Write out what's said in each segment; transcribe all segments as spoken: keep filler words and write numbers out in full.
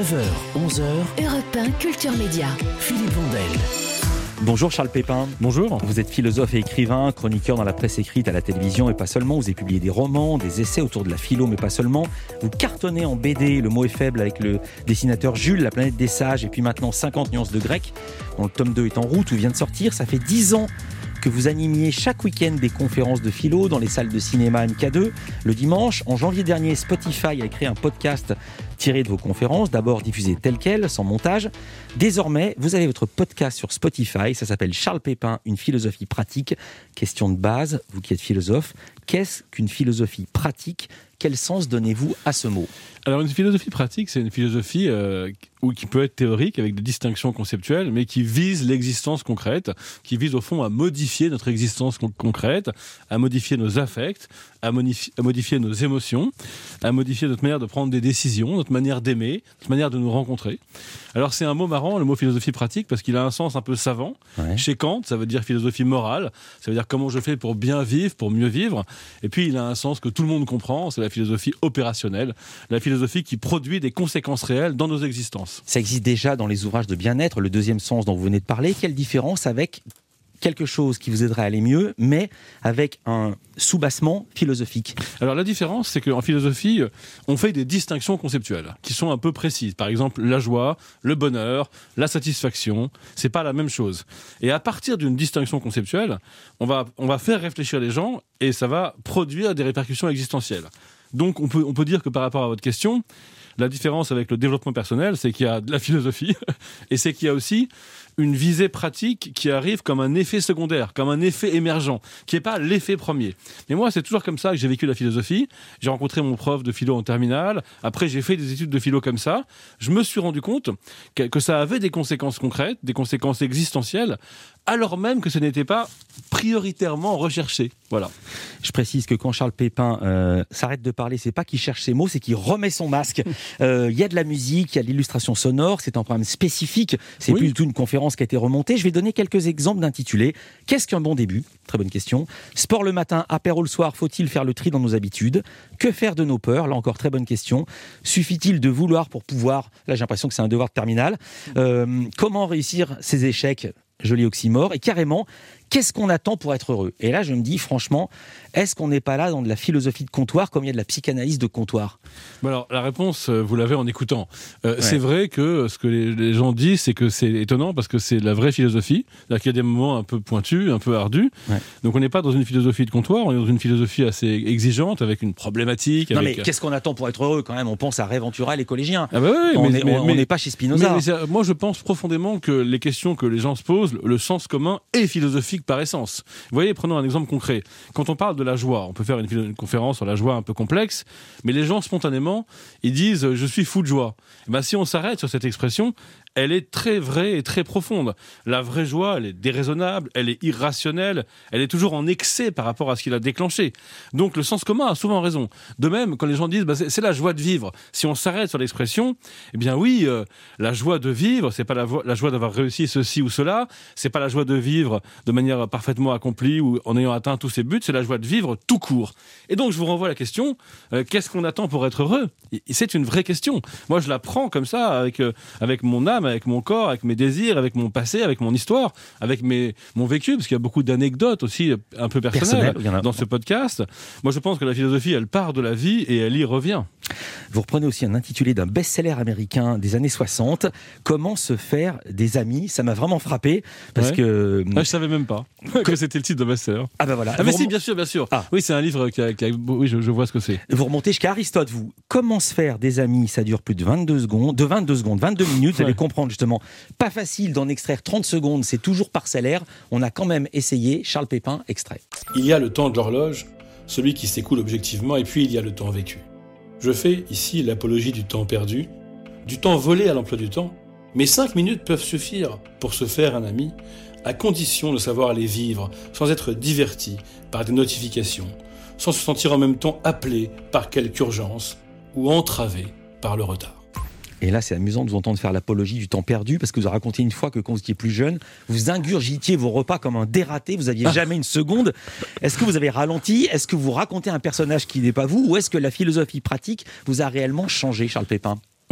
neuf heures, onze heures, Europe un Culture Média. Philippe Vandel. Bonjour Charles Pépin. Bonjour. Vous êtes philosophe et écrivain, chroniqueur dans la presse écrite, à la télévision et pas seulement. Vous avez publié des romans, des essais autour de la philo, mais pas seulement. Vous cartonnez en B D, Le mot est faible, avec le dessinateur Jules, La planète des sages, et puis maintenant cinquante nuances de grec, dont le tome deux est en route ou vient de sortir. Ça fait dix ans que vous animiez chaque week-end des conférences de philo dans les salles de cinéma M K deux. Le dimanche, en janvier dernier, Spotify a créé un podcast tiré de vos conférences, d'abord diffusé tel quel, sans montage. Désormais, vous avez votre podcast sur Spotify, ça s'appelle Charles Pépin, une philosophie pratique. Question de base, vous qui êtes philosophe, qu'est-ce qu'une philosophie pratique ? Quel sens donnez-vous à ce mot ? Alors une philosophie pratique, c'est une philosophie euh, qui peut être théorique avec des distinctions conceptuelles, mais qui vise l'existence concrète, qui vise au fond à modifier notre existence con- concrète, à modifier nos affects, à, modifi- à modifier nos émotions, à modifier notre manière de prendre des décisions, notre manière d'aimer, notre manière de nous rencontrer. Alors c'est un mot marrant, le mot philosophie pratique, parce qu'il a un sens un peu savant. Ouais. Chez Kant, ça veut dire philosophie morale, ça veut dire comment je fais pour bien vivre, pour mieux vivre. Et puis il a un sens que tout le monde comprend, c'est la philosophie opérationnelle, la philosophie qui produit des conséquences réelles dans nos existences. Ça existe déjà dans les ouvrages de bien-être, le deuxième sens dont vous venez de parler. Quelle différence avec quelque chose qui vous aiderait à aller mieux, mais avec un soubassement philosophique? Alors la différence, c'est qu'en philosophie, on fait des distinctions conceptuelles qui sont un peu précises. Par exemple, la joie, le bonheur, la satisfaction, c'est pas la même chose. Et à partir d'une distinction conceptuelle, on va, on va faire réfléchir les gens et ça va produire des répercussions existentielles. Donc on peut, on peut dire que par rapport à votre question, la différence avec le développement personnel, c'est qu'il y a de la philosophie et c'est qu'il y a aussi une visée pratique qui arrive comme un effet secondaire, comme un effet émergent, qui n'est pas l'effet premier. Mais moi, c'est toujours comme ça que j'ai vécu la philosophie. J'ai rencontré mon prof de philo en terminale. Après, j'ai fait des études de philo comme ça. Je me suis rendu compte que, que ça avait des conséquences concrètes, des conséquences existentielles, alors même que ce n'était pas prioritairement recherché. Voilà. Je précise que quand Charles Pépin euh, s'arrête de parler, c'est pas qu'il cherche ses mots, c'est qu'il remet son masque. Il euh, y a de la musique, il y a de l'illustration sonore, c'est un programme spécifique, c'est oui. plus du tout une conférence qui a été remontée. Je vais donner quelques exemples d'intitulés. Qu'est-ce qu'un bon début ? Très bonne question. Sport le matin, apéro le soir, faut-il faire le tri dans nos habitudes ? Que faire de nos peurs ? Là encore, très bonne question. Suffit-il de vouloir pour pouvoir ? Là, j'ai l'impression que c'est un devoir de terminale. Euh, comment réussir ses échecs ? Joli oxymore. Et carrément, qu'est-ce qu'on attend pour être heureux ? Et là, je me dis, franchement, est-ce qu'on n'est pas là dans de la philosophie de comptoir comme il y a de la psychanalyse de comptoir ? Bon alors, la réponse, vous l'avez en écoutant. Euh, ouais. C'est vrai que ce que les, les gens disent, c'est que c'est étonnant parce que c'est de la vraie philosophie. C'est-à-dire qu'il y a des moments un peu pointus, un peu ardus. Ouais. Donc, on n'est pas dans une philosophie de comptoir, on est dans une philosophie assez exigeante, avec une problématique. Non, avec... mais qu'est-ce qu'on attend pour être heureux quand même ? On pense à Ray Ventura, les collégiens. Ah bah oui, on mais, n'est pas chez Spinoza. Mais, mais moi, je pense profondément que les questions que les gens se posent, le sens commun est philosophique par essence. Vous voyez, prenons un exemple concret. Quand on parle de la joie, on peut faire une, une conférence sur la joie un peu complexe, mais les gens, spontanément, ils disent « je suis fou de joie ». Ben, si on s'arrête sur cette expression, elle est très vraie et très profonde. La vraie joie, elle est déraisonnable, elle est irrationnelle, elle est toujours en excès par rapport à ce qui l'a déclenché. Donc le sens commun a souvent raison. De même, quand les gens disent bah, c'est, c'est la joie de vivre, si on s'arrête sur l'expression, eh bien oui, euh, la joie de vivre, c'est pas la, vo- la joie d'avoir réussi ceci ou cela, c'est pas la joie de vivre de manière parfaitement accomplie ou en ayant atteint tous ses buts, c'est la joie de vivre tout court. Et donc je vous renvoie à la question, euh, qu'est-ce qu'on attend pour être heureux ? C'est une vraie question. Moi je la prends comme ça, avec, euh, avec mon âme, avec mon corps, avec mes désirs, avec mon passé, avec mon histoire, avec mes, mon vécu, parce qu'il y a beaucoup d'anecdotes aussi un peu personnelles Personnel, dans ce podcast. Moi, je pense que la philosophie, elle part de la vie et elle y revient. Vous reprenez aussi un intitulé d'un best-seller américain des années soixante, « Comment se faire des amis ?» Ça m'a vraiment frappé, parce ouais. que... Ah, je savais même pas que c'était le titre de best-seller. Ah ben voilà. Ah mais vous si, rem... bien sûr, bien sûr. Ah. Oui, c'est un livre qui a... Qui a... Oui, je, je vois ce que c'est. Vous remontez jusqu'à Aristote, vous. Comment se faire des amis ? Ça dure plus de vingt-deux secondes, de vingt-deux secondes, vingt-deux minutes, vous ouais. allez comprendre justement. Pas facile d'en extraire trente secondes, c'est toujours parcellaire. On a quand même essayé. Charles Pépin, extrait. Il y a le temps de l'horloge, celui qui s'écoule objectivement, et puis il y a le temps vécu. Je fais ici l'apologie du temps perdu, du temps volé à l'emploi du temps, mais cinq minutes peuvent suffire pour se faire un ami, à condition de savoir les vivre sans être diverti par des notifications, sans se sentir en même temps appelé par quelque urgence ou entravé par le retard. Et là, c'est amusant de vous entendre faire l'apologie du temps perdu, parce que vous avez raconté une fois que quand vous étiez plus jeune, vous ingurgitiez vos repas comme un dératé, vous n'aviez jamais une seconde. Est-ce que vous avez ralenti ? Est-ce que vous racontez un personnage qui n'est pas vous ? Ou est-ce que la philosophie pratique vous a réellement changé, Charles Pépin ?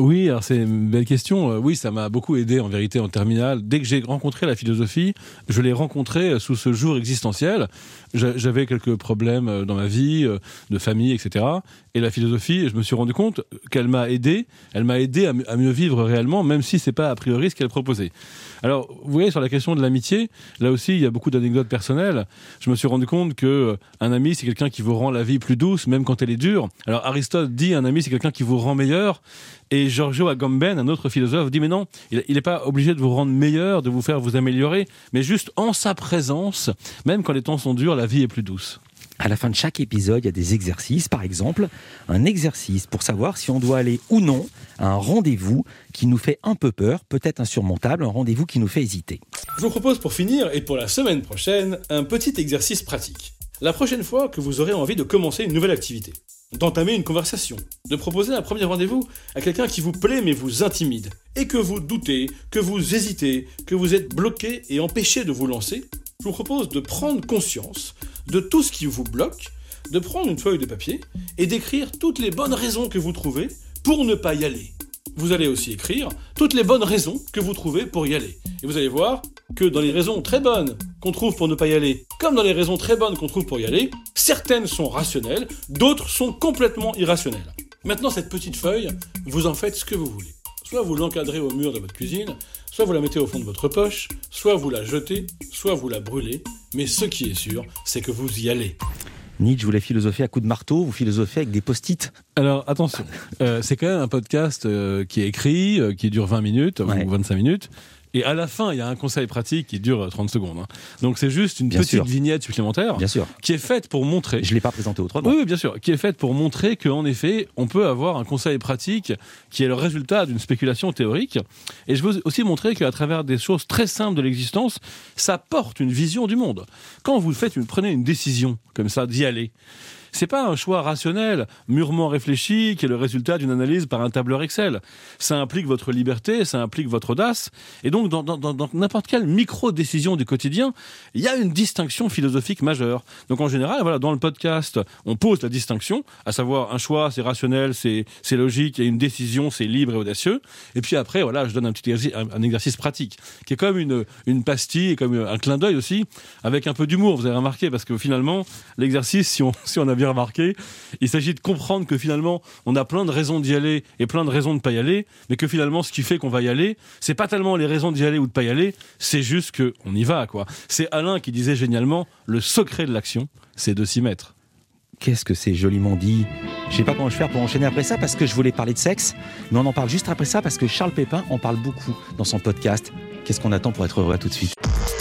Oui, alors c'est une belle question. Oui, ça m'a beaucoup aidé en vérité en terminale. Dès que j'ai rencontré la philosophie, je l'ai rencontrée sous ce jour existentiel. J'avais quelques problèmes dans ma vie, de famille, et cetera. Et la philosophie, je me suis rendu compte qu'elle m'a aidé. Elle m'a aidé à mieux vivre réellement, même si c'est pas a priori ce qu'elle proposait. Alors, vous voyez, sur la question de l'amitié, là aussi, il y a beaucoup d'anecdotes personnelles. Je me suis rendu compte que un ami, c'est quelqu'un qui vous rend la vie plus douce, même quand elle est dure. Alors, Aristote dit, un ami, c'est quelqu'un qui vous rend meilleur. Et Giorgio Agamben, un autre philosophe, dit mais non, il n'est pas obligé de vous rendre meilleur, de vous faire vous améliorer, mais juste en sa présence, même quand les temps sont durs, la vie est plus douce. À la fin de chaque épisode, il y a des exercices. Par exemple, un exercice pour savoir si on doit aller ou non à un rendez-vous qui nous fait un peu peur, peut-être insurmontable, un rendez-vous qui nous fait hésiter. Je vous propose pour finir, et pour la semaine prochaine, un petit exercice pratique. La prochaine fois que vous aurez envie de commencer une nouvelle activité, d'entamer une conversation, de proposer un premier rendez-vous à quelqu'un qui vous plaît mais vous intimide, et que vous doutez, que vous hésitez, que vous êtes bloqué et empêché de vous lancer, je vous propose de prendre conscience de tout ce qui vous bloque, de prendre une feuille de papier et d'écrire toutes les bonnes raisons que vous trouvez pour ne pas y aller. Vous allez aussi écrire toutes les bonnes raisons que vous trouvez pour y aller. Et vous allez voir que dans les raisons très bonnes qu'on trouve pour ne pas y aller, comme dans les raisons très bonnes qu'on trouve pour y aller, certaines sont rationnelles, d'autres sont complètement irrationnelles. Maintenant, cette petite feuille, vous en faites ce que vous voulez. Soit vous l'encadrez au mur de votre cuisine, soit vous la mettez au fond de votre poche, soit vous la jetez, soit vous la brûlez, mais ce qui est sûr, c'est que vous y allez. Nietzsche voulait philosopher à coups de marteau, vous philosophez avec des post-it. Alors attention, euh, c'est quand même un podcast euh, qui est écrit, euh, qui dure vingt minutes ouais. ou vingt-cinq minutes. Et à la fin, il y a un conseil pratique qui dure trente secondes. Hein. Donc c'est juste une bien petite sûr. vignette supplémentaire bien sûr. qui est faite pour montrer... Je ne l'ai pas présenté autrement. Oui, bien sûr. Qui est faite pour montrer qu'en effet, on peut avoir un conseil pratique qui est le résultat d'une spéculation théorique. Et je veux aussi montrer qu'à travers des choses très simples de l'existence, ça porte une vision du monde. Quand vous faites une, prenez une décision comme ça d'y aller, c'est pas un choix rationnel, mûrement réfléchi, qui est le résultat d'une analyse par un tableur Excel. Ça implique votre liberté, ça implique votre audace. Et donc, dans, dans, dans n'importe quelle micro-décision du quotidien, il y a une distinction philosophique majeure. Donc, en général, voilà, dans le podcast, on pose la distinction, à savoir un choix, c'est rationnel, c'est, c'est logique, et une décision, c'est libre et audacieux. Et puis après, voilà, je donne un petit exercice, un, un exercice pratique, qui est comme une, une pastille, comme un clin d'œil aussi, avec un peu d'humour, vous avez remarqué, parce que finalement, l'exercice, si on, si on a bien remarqué, il s'agit de comprendre que finalement on a plein de raisons d'y aller et plein de raisons de ne pas y aller, mais que finalement ce qui fait qu'on va y aller, c'est pas tellement les raisons d'y aller ou de pas y aller, c'est juste que on y va quoi. C'est Alain qui disait génialement le secret de l'action, c'est de s'y mettre. Qu'est-ce que c'est joliment dit. Je sais pas comment je vais faire pour enchaîner après ça parce que je voulais parler de sexe, mais on en parle juste après ça parce que Charles Pépin en parle beaucoup dans son podcast. Qu'est-ce qu'on attend pour être heureux? À tout de suite.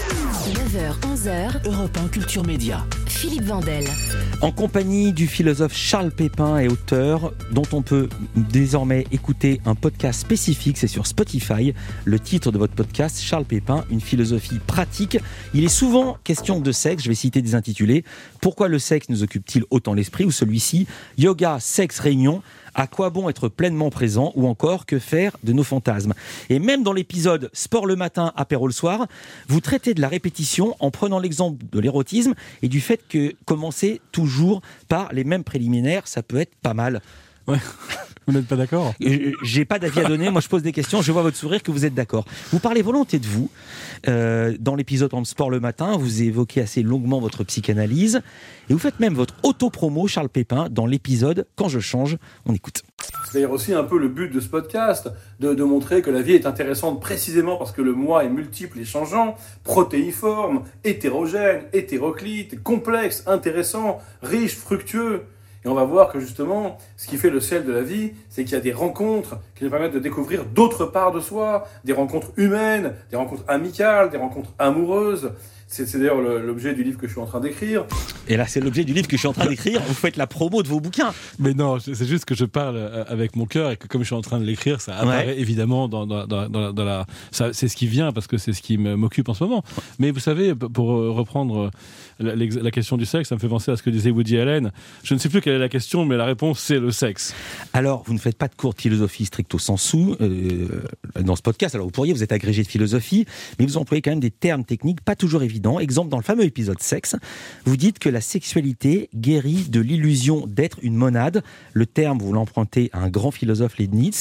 neuf heures, onze heures, Europe un Culture Média. Philippe Vandel. En compagnie du philosophe Charles Pépin et auteur, dont on peut désormais écouter un podcast spécifique, c'est sur Spotify. Le titre de votre podcast, Charles Pépin, une philosophie pratique. Il est souvent question de sexe, je vais citer des intitulés. Pourquoi le sexe nous occupe-t-il autant l'esprit? Ou celui-ci, Yoga, sexe, réunion. À quoi bon être pleinement présent? Ou encore, que faire de nos fantasmes? Et même dans l'épisode Sport le matin, apéro le soir, vous traitez de la répétition en prenant l'exemple de l'érotisme et du fait que commencer toujours par les mêmes préliminaires, ça peut être pas mal. Ouais. Vous n'êtes pas d'accord? J'ai pas d'avis à donner, moi je pose des questions, je vois votre sourire que vous êtes d'accord. Vous parlez volontiers de vous. Euh, dans l'épisode en Sport le matin, vous évoquez assez longuement votre psychanalyse et vous faites même votre auto-promo, Charles Pépin, dans l'épisode Quand je change. On écoute. C'est d'ailleurs aussi un peu le but de ce podcast, de, de montrer que la vie est intéressante précisément parce que le moi est multiple et changeant, protéiforme, hétérogène, hétéroclite, complexe, intéressant, riche, fructueux. Et on va voir que justement, ce qui fait le sel de la vie, c'est qu'il y a des rencontres qui nous permettent de découvrir d'autres parts de soi, des rencontres humaines, des rencontres amicales, des rencontres amoureuses. C'est, c'est d'ailleurs le, l'objet du livre que je suis en train d'écrire. Et là, c'est l'objet du livre que je suis en train d'écrire. Vous faites la promo de vos bouquins. Mais non, c'est juste que je parle avec mon cœur et que comme je suis en train de l'écrire, ça apparaît ouais. évidemment dans, dans, dans, dans, dans la... Ça, c'est ce qui vient parce que c'est ce qui m'occupe en ce moment. Mais vous savez, pour reprendre la, la question du sexe, ça me fait penser à ce que disait Woody Allen. Je ne sais plus quelle est la question, mais la réponse, c'est le sexe. Alors, vous ne faites pas de cours de philosophie stricto sensu euh, dans ce podcast. Alors, vous pourriez, vous êtes agrégé de philosophie, mais vous employez quand même des termes techniques pas toujours évidents. Exemple, dans le fameux épisode sexe, vous dites que la sexualité guérit de l'illusion d'être une monade. Le terme, vous l'empruntez à un grand philosophe, Leibniz.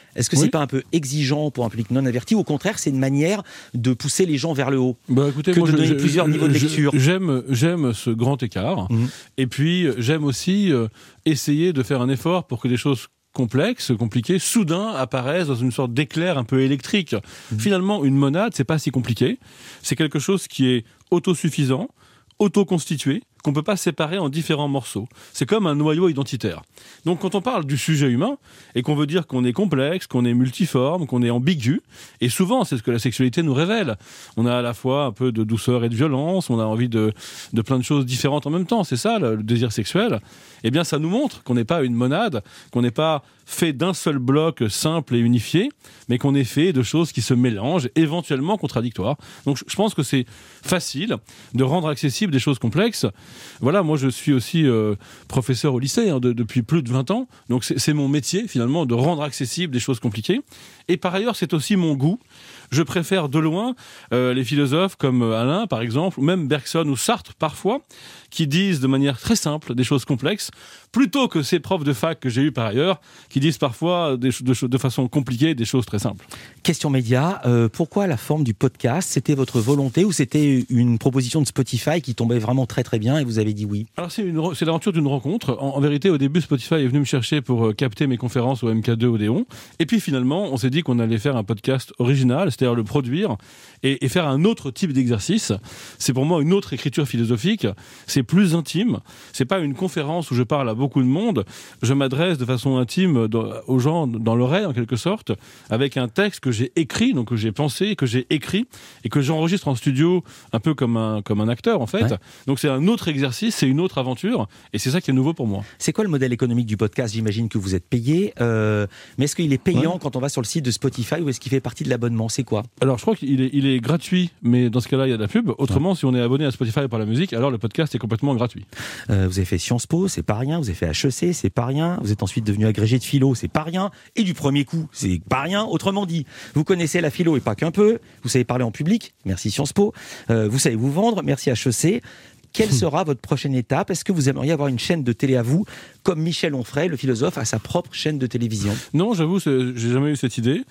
Est-ce que Oui. c'est pas un peu exigeant pour un public non averti, ou au contraire, c'est une manière de pousser les gens vers le haut? Bah, écoutez, Que moi, de je- donner je- plusieurs je- niveaux de je- lecture. J'aime, j'aime ce grand écart. Mhm. Et puis, euh, j'aime aussi euh, essayer de faire un effort pour que des choses complexes, compliquées, soudain apparaissent dans une sorte d'éclair un peu électrique. Finalement, une monade, c'est pas si compliqué. C'est quelque chose qui est autosuffisant, autoconstitué, qu'on peut pas séparer en différents morceaux. C'est comme un noyau identitaire. Donc quand on parle du sujet humain et qu'on veut dire qu'on est complexe, qu'on est multiforme, qu'on est ambigu, et souvent c'est ce que la sexualité nous révèle. On a à la fois un peu de douceur et de violence, on a envie de, de plein de choses différentes en même temps. C'est ça le, le désir sexuel. Eh bien ça nous montre qu'on n'est pas une monade, qu'on n'est pas fait d'un seul bloc simple et unifié, mais qu'on est fait de choses qui se mélangent, éventuellement contradictoires. Donc je je pense que c'est facile de rendre accessibles des choses complexes. Voilà, moi je suis aussi euh, professeur au lycée hein, de- depuis plus de vingt ans, donc c'est c'est mon métier finalement de rendre accessibles des choses compliquées. Et par ailleurs, c'est aussi mon goût. Je préfère de loin euh, les philosophes comme Alain, par exemple, ou même Bergson ou Sartre, parfois, qui disent de manière très simple des choses complexes, plutôt que ces profs de fac que j'ai eus par ailleurs, qui disent parfois des, cho- de, cho- de façon compliquée des choses très simples. Question média, euh, pourquoi la forme du podcast? C'était votre volonté ou c'était une proposition de Spotify qui tombait vraiment très très bien et vous avez dit oui? Alors c'est, une re- c'est l'aventure d'une rencontre. En, en vérité, au début, Spotify est venu me chercher pour euh, capter mes conférences au M K deux Odéon. Et puis finalement, on s'est dit qu'on allait faire un podcast original, c'est-à-dire le produire et, et faire un autre type d'exercice. C'est pour moi une autre écriture philosophique. C'est plus intime. C'est pas une conférence où je parle à beaucoup de monde. Je m'adresse de façon intime dans- aux gens dans l'oreille, en quelque sorte, avec un texte que j'ai écrit, donc que j'ai pensé, que j'ai écrit et que j'enregistre en studio un peu comme un, comme un acteur, en fait. Ouais. Donc c'est un autre exercice, c'est une autre aventure, et c'est ça qui est nouveau pour moi. C'est quoi le modèle économique du podcast? J'imagine que vous êtes payé, euh, mais est-ce qu'il est payant Ouais. quand on va sur le site de Spotify ou est-ce qu'il fait partie de l'abonnement? C'est quoi? Alors je crois qu'il est, il est gratuit, mais dans ce cas-là, il y a de la pub. Autrement, si on est abonné à Spotify par la musique, alors le podcast est complètement gratuit. Euh, vous avez fait Sciences Po, c'est pas rien. Vous avez fait H E C, c'est pas rien. Vous êtes ensuite devenu agrégé de philo, c'est pas rien. Et du premier coup, c'est pas rien. Autrement dit, vous connaissez la philo et pas qu'un peu. Vous savez parler en public, merci Sciences Po. Euh, vous savez vous vendre, merci H E C. Quelle sera votre prochaine étape? Est-ce que vous aimeriez avoir une chaîne de télé à vous, comme Michel Onfray, le philosophe, a sa propre chaîne de télévision? Non, j'avoue, c'est- j'ai jamais eu cette idée.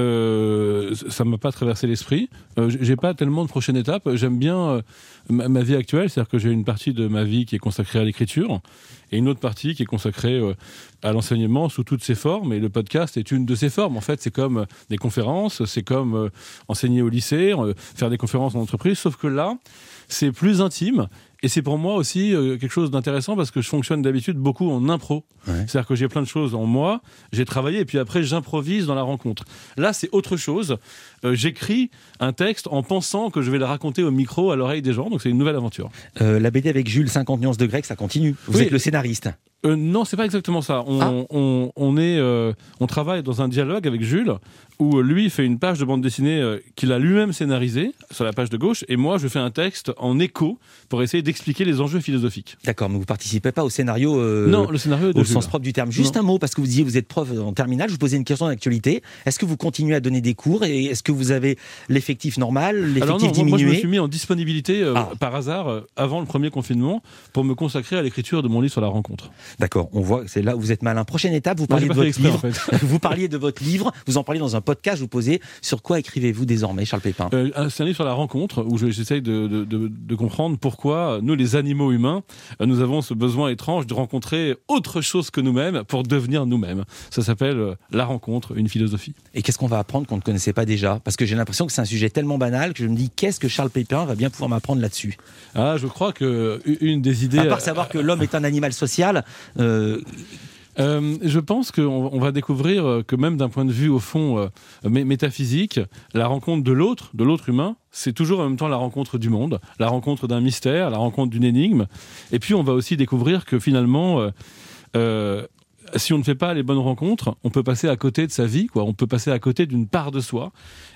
Euh, ça m'a pas traversé l'esprit. Euh, j'ai pas tellement de prochaine étape. J'aime bien euh, ma, ma vie actuelle, c'est-à-dire que j'ai une partie de ma vie qui est consacrée à l'écriture et une autre partie qui est consacrée euh, à l'enseignement sous toutes ses formes. Et le podcast est une de ces formes. En fait, c'est comme euh, des conférences, c'est comme euh, enseigner au lycée, euh, faire des conférences en entreprise. Sauf que là, c'est plus intime. Et c'est pour moi aussi euh, quelque chose d'intéressant parce que je fonctionne d'habitude beaucoup en impro. Ouais. C'est-à-dire que j'ai plein de choses en moi, j'ai travaillé et puis après j'improvise dans la rencontre. Là, c'est autre chose. Euh, j'écris un texte en pensant que je vais le raconter au micro, à l'oreille des gens. Donc c'est une nouvelle aventure. Euh, la B D avec Jules, cinquante nuances de grec, ça continue. Vous Oui. êtes le scénariste. Euh, non, c'est pas exactement ça. On, Ah. on, on est, euh, on travaille dans un dialogue avec Jules où lui fait une page de bande dessinée euh, qu'il a lui-même scénarisée sur la page de gauche et moi je fais un texte en écho pour essayer d'expliquer les enjeux philosophiques. D'accord, mais vous participez pas au scénario euh, non, le scénario est de au Jules. sens propre du terme. Juste Non. un mot, parce que vous disiez vous êtes prof en terminale, je vous posais une question d'actualité. Est-ce que vous continuez à donner des cours et est-ce que vous avez l'effectif normal, Alors l'effectif non, moi, moi, je me diminué? suis mis en disponibilité euh, Ah. par hasard euh, avant le premier confinement pour me consacrer à l'écriture de mon livre sur la rencontre. D'accord, on voit que c'est là où vous êtes malin. Prochaine étape, vous Moi, parliez j'ai de pas fait votre exprès, livre. en fait. Vous parliez de votre livre, vous en parliez dans un podcast, je vous posais sur quoi écrivez-vous désormais, Charles Pépin? Euh, c'est un livre sur la rencontre où je- j'essaye de, de, de, de comprendre pourquoi nous, les animaux humains, euh, nous avons ce besoin étrange de rencontrer autre chose que nous-mêmes pour devenir nous-mêmes. Ça s'appelle euh, La rencontre, une philosophie. Et qu'est-ce qu'on va apprendre qu'on ne connaissait pas déjà? Parce que j'ai l'impression que c'est un sujet tellement banal que je me dis qu'est-ce que Charles Pépin va bien pouvoir m'apprendre là-dessus? Ah, je crois que une des idées. À part savoir que l'homme est un animal social, euh, Euh, je pense qu'on on va découvrir euh, que même d'un point de vue au fond euh, mé- métaphysique, la rencontre de l'autre, de l'autre humain, c'est toujours en même temps la rencontre du monde, la rencontre d'un mystère, la rencontre d'une énigme. Et puis on va aussi découvrir que finalement, euh, euh, si on ne fait pas les bonnes rencontres, on peut passer à côté de sa vie, quoi. On peut passer à côté d'une part de soi.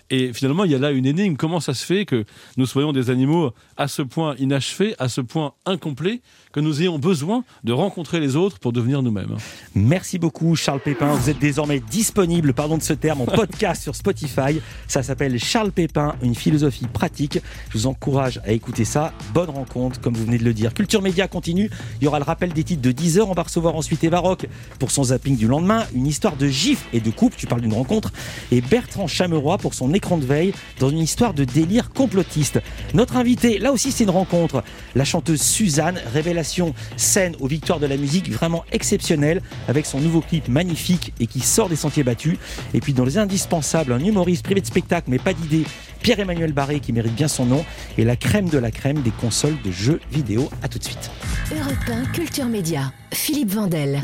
Et finalement, il y a là une énigme. Comment ça se fait que nous soyons des animaux à ce point inachevés, à ce point incomplets, que nous ayons besoin de rencontrer les autres pour devenir nous-mêmes? Merci beaucoup Charles Pépin. Vous êtes désormais disponible, pardon de ce terme, en podcast sur Spotify. Ça s'appelle Charles Pépin, une philosophie pratique. Je vous encourage à écouter ça. Bonne rencontre, comme vous venez de le dire. Culture Média continue. Il y aura le rappel des titres de dix heures. On va recevoir ensuite Eva Rock pour son zapping du lendemain. Une histoire de gifs et de couple. Tu parles d'une rencontre. Et Bertrand Chameroy pour son écran de veille dans une histoire de délire complotiste. Notre invité, là aussi c'est une rencontre. La chanteuse Suzanne, révélation scène aux victoires de la musique, vraiment exceptionnelle, avec son nouveau clip magnifique et qui sort des sentiers battus. Et puis dans les indispensables, un humoriste privé de spectacle mais pas d'idée, Pierre-Emmanuel Barré qui mérite bien son nom, et la crème de la crème des consoles de jeux vidéo. À tout de suite. Europe un Culture Média, Philippe Vandel.